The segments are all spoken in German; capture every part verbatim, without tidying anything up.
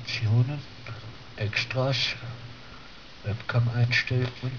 Optionen, Extras, Webcam-Einstellungen.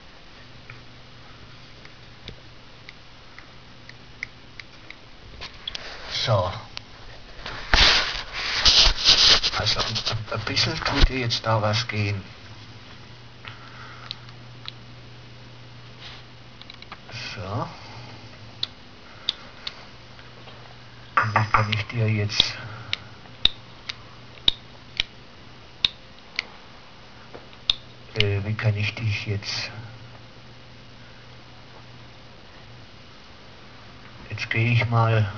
So. Also ein, ein bisschen tut dir jetzt da was gehen. So. Und wie kann ich dir jetzt... Äh, wie kann ich dich jetzt... Jetzt gehe ich mal...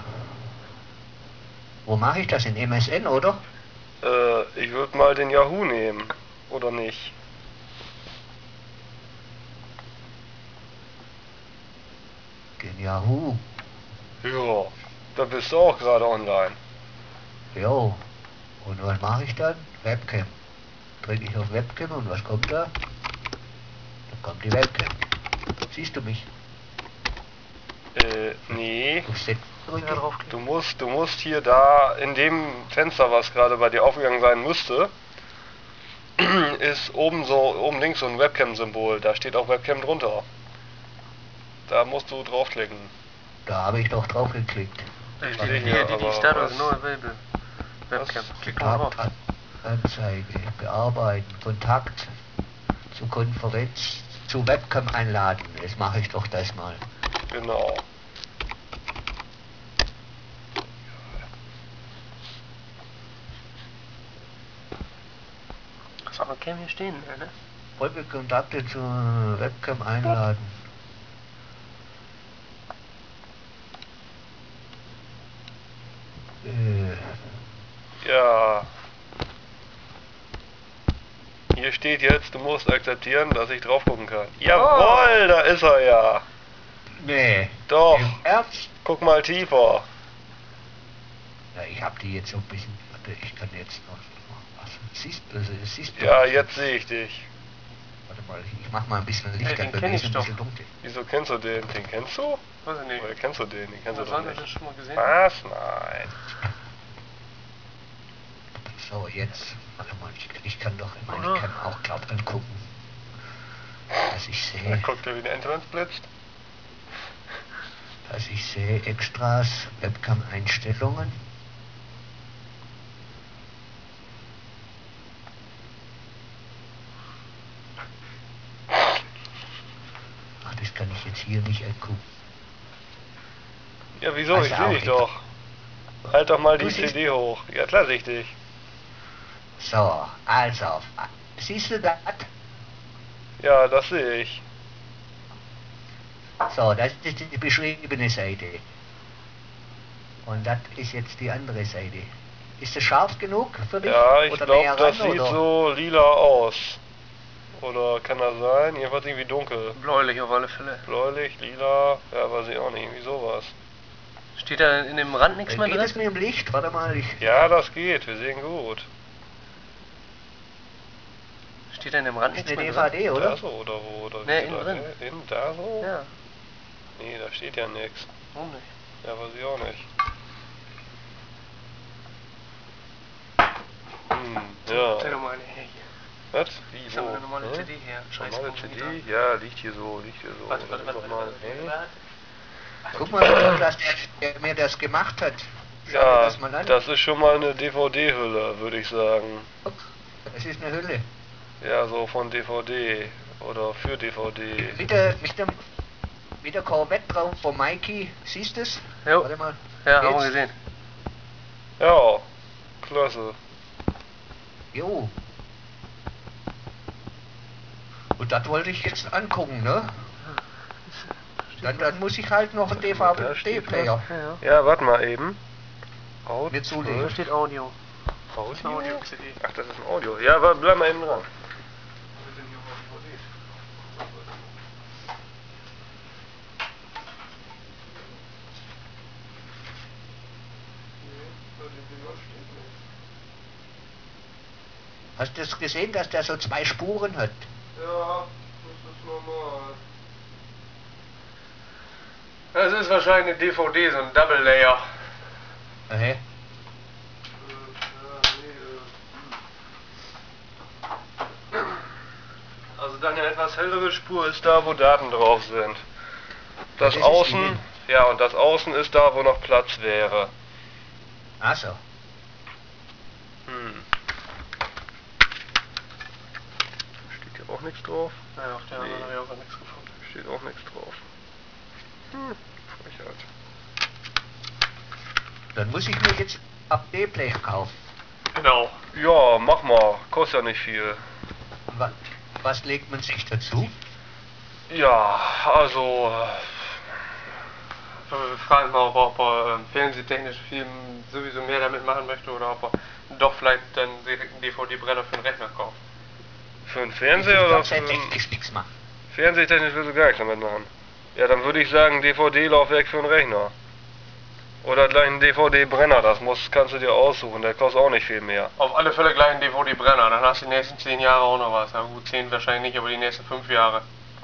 Wo mache ich das? In M S N, oder? Äh, ich würde mal den Yahoo nehmen. Oder nicht? Den Yahoo. Ja, da bist du auch gerade online. Jo. Und was mache ich dann? Webcam. Drücke ich auf Webcam und was kommt da? Da kommt die Webcam. Siehst du mich? Äh, nee. Auf Set drücke. Du musst, du musst hier da in dem Fenster, was gerade bei dir aufgegangen sein müsste, ist oben so, oben links so ein Webcam-Symbol. Da steht auch Webcam drunter. Da musst du draufklicken. Da habe ich doch drauf geklickt. Ich Die, sehe die, hier, die, die aber Status was? no available. Webcam. Klick mal drauf. Anzeige, bearbeiten, Kontakt zu Konferenz, zu Webcam einladen. Jetzt mache ich doch das mal. Genau. Hast auch eine Cam hier stehen, ne? Folge Kontakte zur Webcam einladen. Äh, Ja. Hier steht jetzt, du musst akzeptieren, dass ich drauf gucken kann. Jawohl, da ist er ja. nee. Doch. Im Ernst? Guck mal tiefer. Ja, ich habe die jetzt so ein bisschen. Warte, ich kann jetzt noch. Was? Siehst du? Also, siehst du Ja, mich jetzt sehe ich dich. Warte mal, ich mach mal ein bisschen Licht Ey, an, den bei kenn mir ich ist ein doch. bisschen dunkel. Wieso kennst du den? Den kennst du? Weiß ich nicht. Oder kennst du den? Den kennst du Was doch haben wir nicht. das schon mal gesehen? Was? Nein. So, jetzt. Warte mal, ich, ich kann doch in meine Oder? Cam auch glaub angucken. Dass ich Da sehe, guckt er, wie der Internet blitzt. dass ich sehe Extras, Webcam-Einstellungen. Ach, das kann ich jetzt hier nicht angucken. Ja, wieso? Also Ich sehe auch dich egal. doch. Halt doch mal Du die siehst- C D hoch. Ja, klar sehe ich dich. So, also, siehst du das? Ja, das sehe ich. So, das ist die beschriebene Seite. Und das ist jetzt die andere Seite. Ist das scharf genug für dich? Ja, ich oder glaube, näher das ran, sieht oder? so lila aus. Oder kann das sein? Jedenfalls irgendwie dunkel. Bläulich auf alle Fälle. Bläulich, lila, ja, weiß ich auch nicht, irgendwie sowas. Steht da in dem Rand nichts mehr Geht drin? es mit dem Licht? Warte mal, ich... Ja, das geht, wir sehen gut. Steht da in dem Rand Ist nichts eine mehr D V drin? D, oder? Da so oder wo? Oder Nee, wie innen da, drin. hä? Innen, da so? Ja, Nee, da steht ja nichts. warum nicht? Ja, weiß ich auch nicht. Hm, ja. Stell doch mal eine her hier. Was? Wie, Ich sag mal wo? eine normale Hm? C D her. Scheiße. Normale wo C geht D? Ja, liegt hier so, liegt hier so. Warte, warte, Guck warte, mal. warte, Hm? warte. Guck mal, dass der, der mir das gemacht hat. Schau dir Ja, das mal an. das ist schon mal eine D V D-Hülle, würde ich sagen. Guck, das ist eine Hülle. Ja, so von D V D oder für D V D. Mit der, mit dem, mit der Corvette drauf von Mikey. Siehst du es? Jo. Warte mal. Ja, haben wir Jetzt? gesehen. Ja, klasse. Jo. Und das wollte ich jetzt angucken, ne? Dann, dann muss ich halt noch einen Da steht D V D-Player Ja, ja. Ja, warte mal eben. Out mir Da zulegen. steht Audio. Audio? Audio-C D. Ach, das ist ein Audio. Ja, wa- bleib mal eben dran. Hast du das gesehen, dass der so zwei Spuren hat? Ja, das ist normal. Das ist wahrscheinlich eine D V D, so ein Double Layer. Okay. deine etwas hellere Spur ist da, wo Daten drauf sind. Das Das ist Außen, innen. ja, und das Außen ist da, wo noch Platz wäre. Ach so. Hm. Steht hier auch nichts drauf? Ja, auf der Nee. anderen habe ich auch nichts gefunden. Steht auch nichts drauf. Hm, Frechheit. Dann muss ich mir jetzt ab D-Play kaufen. Genau. Ja, mach mal. Kostet ja nicht viel. Wa- Was legt man sich dazu? Ja, also... Wir fragen mal, ob er, ob er ähm, fernsehtechnisch Film sowieso mehr damit machen möchte oder ob er doch vielleicht dann direkt einen D V D-Brenner für den Rechner kauft. Für einen Ich Fernseher oder glaube, für sein einen... technisch nichts machen. Fernsehtechnisch willst du gar nichts damit machen. Ja, dann würde ich sagen D V D-Laufwerk für einen Rechner. Oder gleich einen D V D-Brenner, das muss, kannst du dir aussuchen, der kostet auch nicht viel mehr. Auf alle Fälle gleich einen D V D-Brenner, dann hast du die nächsten zehn Jahre auch noch was. Ja gut, zehn wahrscheinlich nicht, aber die nächsten fünf Jahre.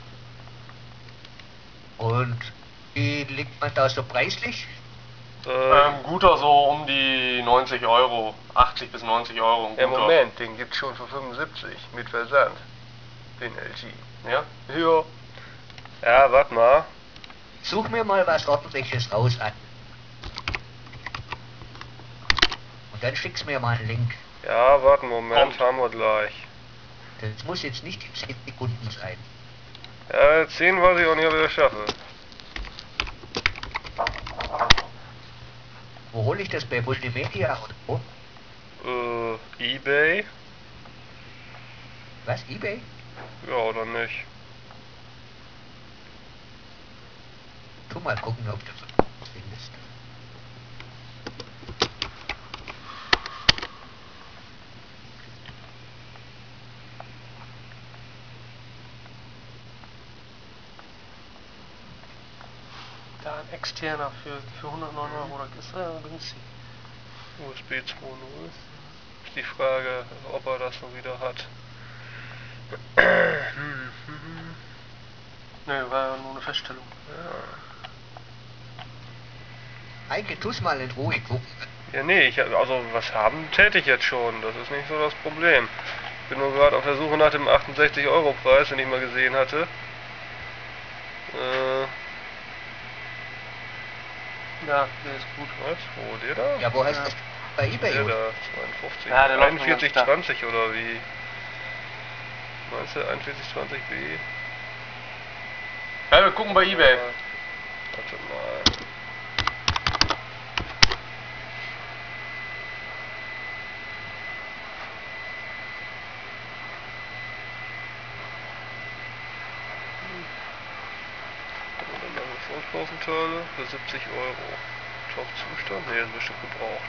Und wie liegt man da so preislich? Äh, Ähm, guter so um die neunzig Euro, achtzig bis neunzig Euro. Ein ja, guter. Moment, den gibt's schon für fünfundsiebzig mit Versand. Den L G. Ja? Ja. Ja, warte mal. Such mir mal was ordentliches raus an. Und dann schick's mir mal einen Link. Ja, warte einen Moment, Kommt. haben wir gleich. Das muss jetzt nicht in zehn Sekunden sein. Ja, zehn weiß ich auch nicht, ob ich das schaffe. Wo hole ich das, bei Multimedia oder wo? Äh, eBay? Was, eBay? Ja, oder nicht? Tu mal gucken, ob du was findest. Da ein externer für, für hundertneun Euro, das ist ja günstig. U S B zwei Punkt null. Ist die Frage, ob er das noch wieder hat. Ne, war ja nur eine Feststellung. Eike, tu's mal in Ruhe gucken. Ja, nee, ich, also was haben täte ich jetzt schon, das ist nicht so das Problem. Ich bin nur gerade auf der Suche nach dem achtundsechzig Euro Preis, den ich mal gesehen hatte. Äh, Ja, der ist gut. was? Wo, der da? Ja, wo heißt Ja. das? Bei eBay, Der oder? da, zweiundfünfzig. Ja, der läuft den einundvierzig ganzen Tag. zwanzig oder wie? Meinst du einundvierzig zwanzig B? Ja, wir gucken bei eBay. Warte mal. Funktionsbausenteile für siebzig Euro. Top-Zustand? Ne, ist bestimmt gebraucht.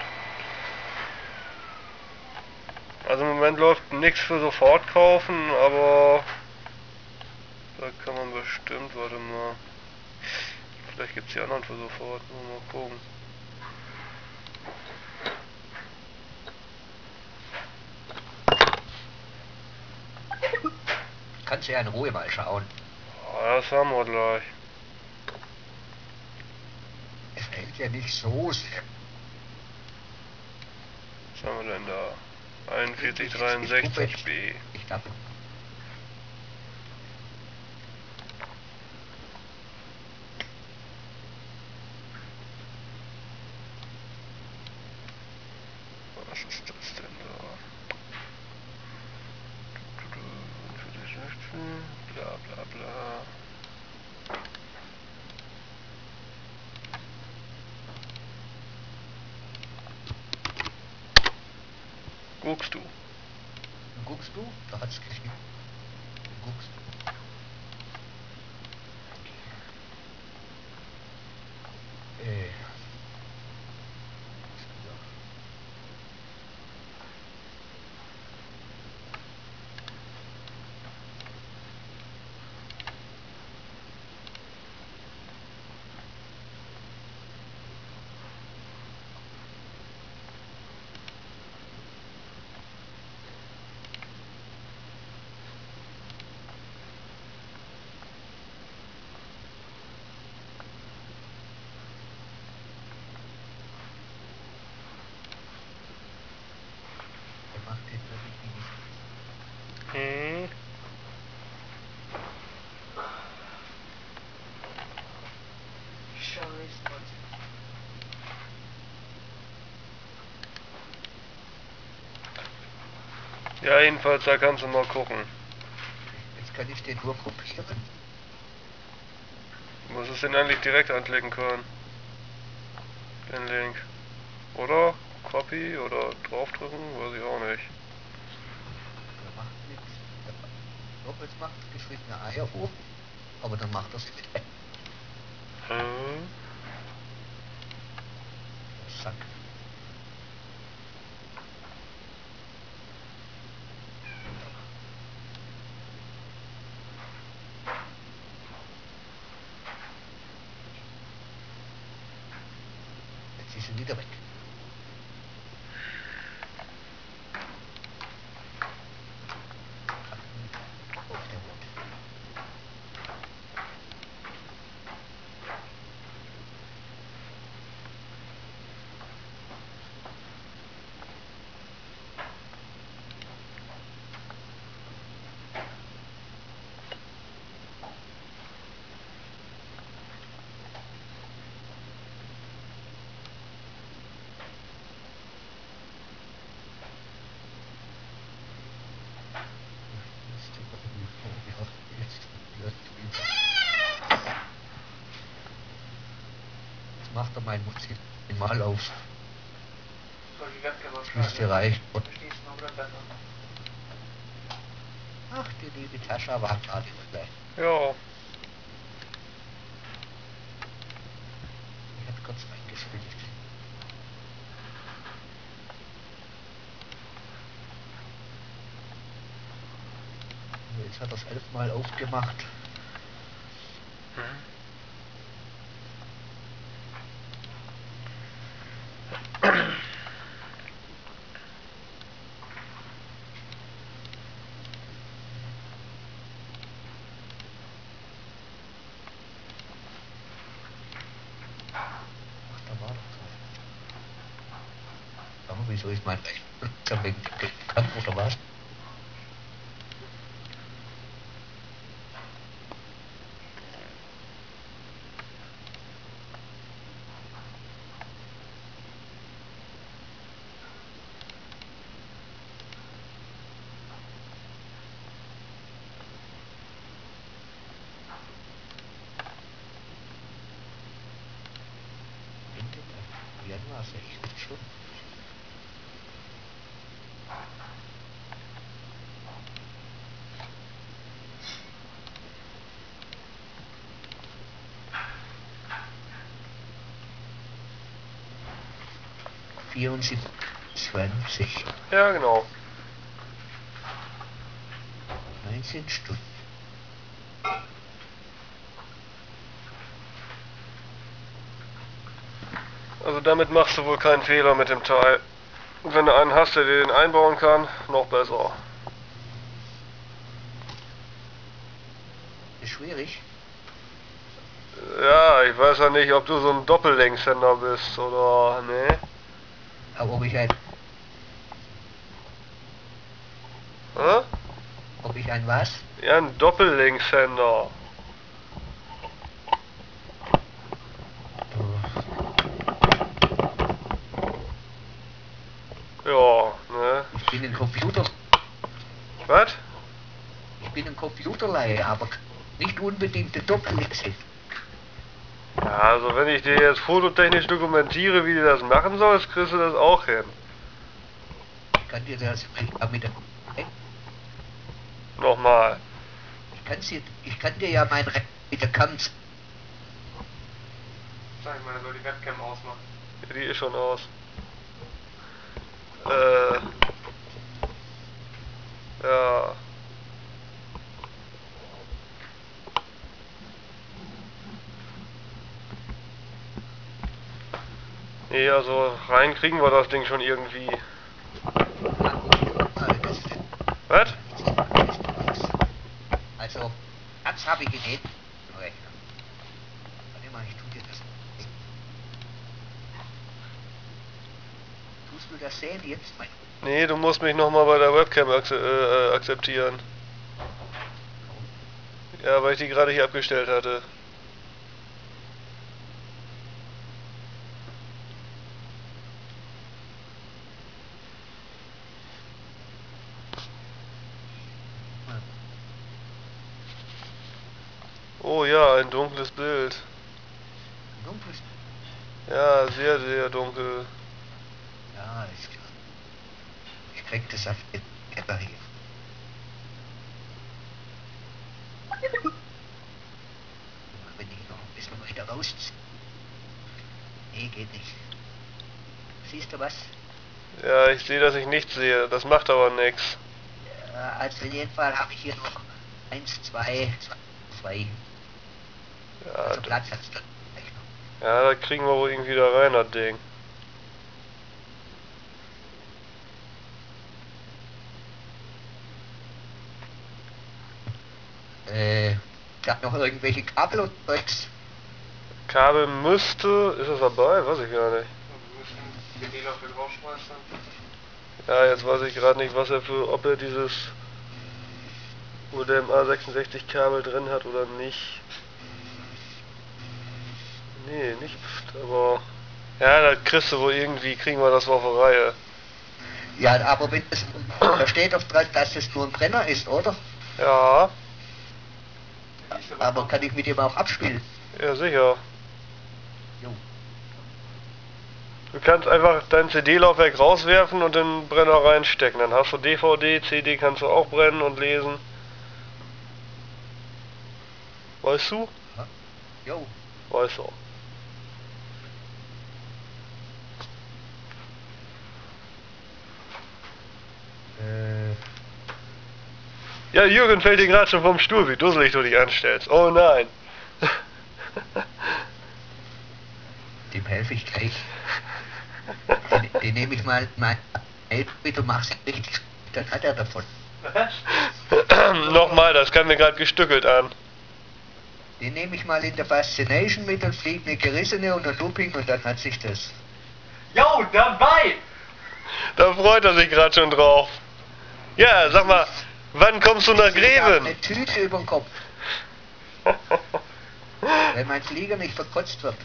Also im Moment läuft nichts für sofort kaufen, aber da kann man bestimmt, warte mal. Vielleicht gibt es die anderen für sofort, mal gucken. Kannst du ja in Ruhe mal schauen. Ah, das haben wir gleich. Es hält ja nicht so sehr. Was haben wir denn da? einundvierzig dreiundsechzig B. Ich glaube, Was ist das denn da? einundvierzig sechzehn, bla bla bla. Guckst du? guckst du? Da hat's geschrieben. Guckst du? Äh. Der macht jetzt wirklich die Geschichte. Hm. Ja, jedenfalls, da kannst du mal gucken. Jetzt kann ich den nur kopieren. Du musst es den eigentlich direkt anklicken können. Den Link. Oder? Copy oder draufdrücken? Weiß ich auch nicht. Der macht nichts. Doch, jetzt macht es geschnittene Eier hoch. Aber dann macht das mit. Hm. Zack. Jetzt ist sie wieder weg. Auf der Wand. Jetzt macht er mein Musik mal auf. Soll die Webcam Das müsste reichen. Verstehst du noch oder besser? Ach, die liebe Tascha war gerade gleich. Ja. Ich hab kurz reingespielt. Jetzt hat er es elfmal aufgemacht. Ach, da war doch keiner. Aber wieso ist mein Rechner wegen dem Kampf oder was? Ende Januar sehe ich jetzt schon. vierundzwanzig, Ja, genau. neunzehn Stunden. Also damit machst du wohl keinen Fehler mit dem Teil. Und wenn du einen hast, der dir den einbauen kann, noch besser. Ist schwierig. Ja, ich weiß ja nicht, ob du so ein Doppellinkshänder bist oder... ne? Aber ob ich ein, Hä? ob ich ein was? Ja, ein Doppellinkshänder. Ja, ne? Ich bin ein Computer, Was? ich bin ein Computerleihe, aber nicht unbedingt der Doppellinks. Ja, also wenn ich dir jetzt fototechnisch dokumentiere, wie du das machen sollst, kriegst du das auch hin. Ich kann dir das mit, mit der, Nochmal. ich, kann's dir, ich kann dir ja mein Re mit der Kant. Sag ich mal, er soll die Webcam ausmachen. Ja, die ist schon aus. Äh. Ja. Nee, also rein kriegen wir das Ding schon irgendwie. Was? Also, das habe ich genäht. Warte mal, ich tu dir das. Tust du das sehen jetzt, mein? Nee, du musst mich nochmal bei der Webcam ak äh, akzeptieren. Ja, weil ich die gerade hier abgestellt hatte. Oh ja, ein dunkles Bild. Dunkles. Ja, sehr, sehr dunkel. Ja, ist klar. Ich krieg das auf den Keller hier. Wenn ich noch ein bisschen weiter rausziehe. Nee, geht nicht. Siehst du was? Ja, ich sehe, dass ich nichts sehe. Das macht aber nichts. Äh, also in jedem Fall habe ich hier noch eins, zwei, zwei. Ja, Also d- Platz hat's dann vielleicht noch. ja, da kriegen wir wohl irgendwie da rein, das Ding. Äh, gab noch irgendwelche Kabel und Zeugs. Kabel müsste... Ist das dabei? Weiß ich gar nicht. Wir müssen C D-Laufwerk rausschmeißen. Ja, jetzt weiß ich gerade nicht, was er für... Ob er dieses U D M A sechsundsechzig Kabel drin hat oder nicht. Nee, nicht, aber... Ja, da kriegst du wohl irgendwie... Kriegen wir das wohl auf die Reihe. Ja, aber wenn es, da steht doch dran, dass es nur ein Brenner ist, oder? Ja, Aber kann ich mit dem auch abspielen? ja sicher. Jo. Du kannst einfach dein C D-Laufwerk rauswerfen und den Brenner reinstecken. Dann hast du D V D, C D kannst du auch brennen und lesen. Weißt du? Jo. Weißt du. Äh, Ja, Jürgen fällt dir gerade schon vom Stuhl, wie dusselig du dich anstellst. Oh nein. dem helfe ich gleich. Den, den nehme ich mal mein mit und mach's richtig. Dann hat er davon. Nochmal, das kam mir gerade gestückelt an. Den nehme ich mal in der Fascination mit und fliege eine Gerissene und ein Looping und dann hat sich das. Jo, dabei! Da freut er sich gerade schon drauf. Ja, sag mal, wann kommst du nach Ich hab Greven? eine Tüte über den Kopf. Wenn mein Flieger nicht verkotzt wird.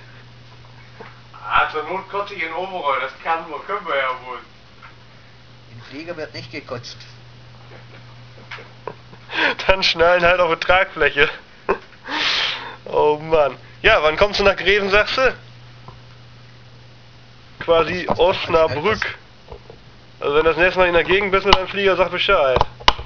Ah, zur Not kotze ich in Overall, das kann wir, können wir ja wohl. Im Flieger wird nicht gekotzt. Dann schnallen halt auf die Tragfläche. Oh Mann. Ja, wann kommst du nach Greven, sagst du? Quasi Osnabrück. Also wenn das nächste Mal in der Gegend bist mit deinem Flieger, sag Bescheid.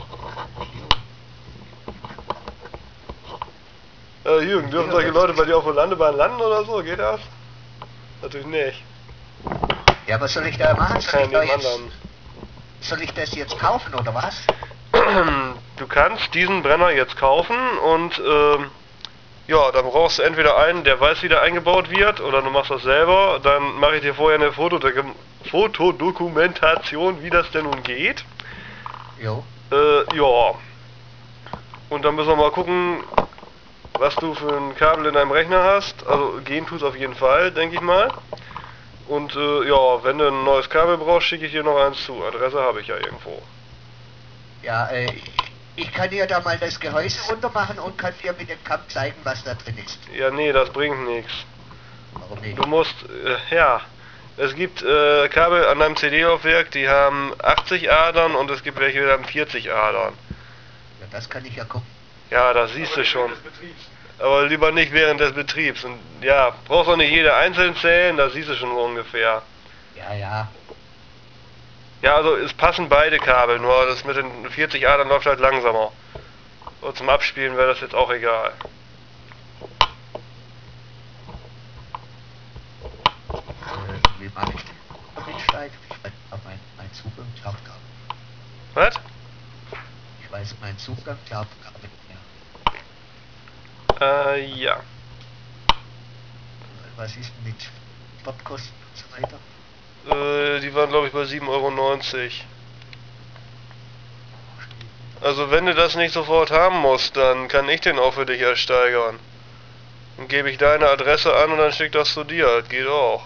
Äh, Jürgen, dürfen solche Leute bei dir auf der Landebahn landen oder so? Geht das? Natürlich nicht. Ja, was soll ich da machen? Soll Kein ich, da neben jetzt, anderen. soll ich das jetzt kaufen oder was? Du kannst diesen Brenner jetzt kaufen und ähm, ja, dann brauchst du entweder einen, der weiß, wie der eingebaut wird, oder du machst das selber. Dann mache ich dir vorher eine Fotodokum Fotodokumentation, wie das denn nun geht. Jo. Äh, ja. Und dann müssen wir mal gucken, was du für ein Kabel in deinem Rechner hast. Also gehen tut auf jeden Fall, denke ich mal. Und äh, ja, wenn du ein neues Kabel brauchst, schicke ich dir noch eins zu. Adresse habe ich ja irgendwo. Ja, äh, ich kann dir da mal das Gehäuse runter machen und kann dir mit dem Kamm zeigen, was da drin ist. Ja, nee, das bringt nichts. Warum nicht? Du musst, äh, ja, es gibt äh, Kabel an deinem C D-Laufwerk, die haben achtzig Adern und es gibt welche, die haben vierzig Adern. Ja, das kann ich ja gucken. Ja, das siehst du schon. Des Betriebs. Aber lieber nicht während des Betriebs. Und ja, brauchst auch nicht jede einzeln zählen, das siehst du schon ungefähr. Ja, ja. Ja, also es passen beide Kabel, nur das mit den vierzig Adern läuft halt langsamer. Und zum Abspielen wäre das jetzt auch egal. Äh, wie mache ich den Mitsteigen? Ich weiß auf mein, mein Zugang glaubt gar nicht. Was? Ich weiß mein Zugang glaubt gar nicht mehr. Äh, ja. Was ist denn mit Sportkosten und so weiter? Äh, die waren glaube ich bei sieben Euro neunzig. Also wenn du das nicht sofort haben musst, dann kann ich den auch für dich ersteigern. Dann gebe ich deine Adresse an und dann schick das zu dir. Das geht auch.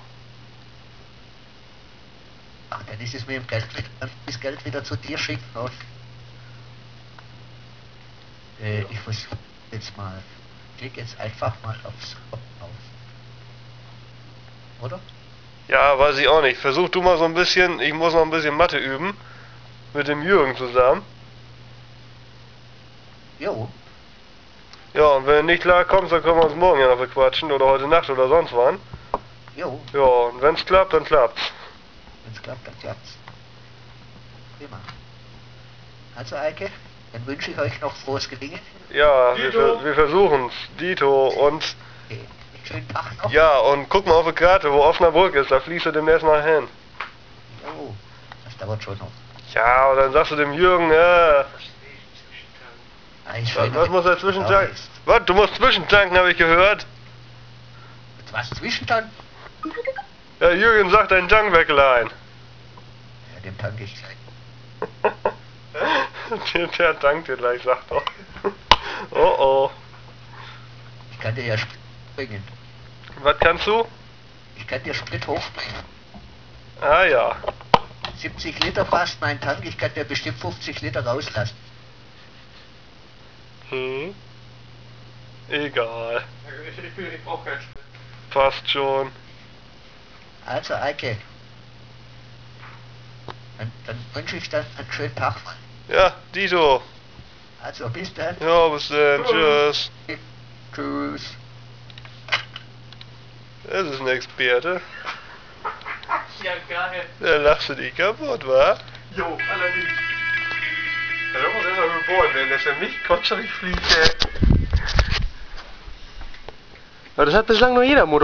Ach, dann ist es mit dem Geld, wieder- dann das Geld wieder zu dir schicken. Und, äh, ich versuche jetzt mal. Klick jetzt einfach mal aufs Kopf auf. Oder? Ja, weiß ich auch nicht. Versuch du mal so ein bisschen, ich muss noch ein bisschen Mathe üben. Mit dem Jürgen zusammen. Jo. Ja, und wenn du nicht klar kommst, dann können wir uns morgen ja noch bequatschen oder heute Nacht oder sonst wann. Jo, Ja, und wenn's klappt, dann klappt's. wenn's klappt, dann klappt's. Prima. Also Eike, dann wünsche ich euch noch frohes Gelingen. Ja, wir, Dito. ver wir versuchen's. Dito und Okay. Einen schönen Tag noch. ja, und guck mal auf die Karte, wo Osnabrück ist, da fließt du demnächst mal hin. Jo, das dauert schon noch. Ja, und dann sagst du dem Jürgen, äh, Ah, ich was, will was noch- muss er zwischentanken? Ist. Was, du musst zwischentanken, habe ich gehört. Was zwischen dann? Ja, Jürgen sagt deinen Tankwecklein. Ja, dem tanke ich gleich. Der, der tankt dir gleich, sagt er. Oh oh. Ich kann dir ja Sprit bringen. Was kannst du? Ich kann dir Sprit hochbringen. Ah ja. siebzig Liter fast mein Tank, ich kann dir bestimmt fünfzig Liter rauslassen. Hm. Egal. Ich, ich, bin- ich brauche keinen Sprit. Passt schon. Also Eike, dann, dann wünsche ich dann einen schönen Tag. Mann. Ja, Dito. Also bis dann. Ja, bis dann. Tschüss. Tschüss. Das ist ein Experte. Ja, geil. Da lachst du dich kaputt, wa? Jo, allerdings. Ja, da muss er noch geboren werden, dass er mich kotscherig fliegt, ey. Aber das hat bislang nur jeder Motor.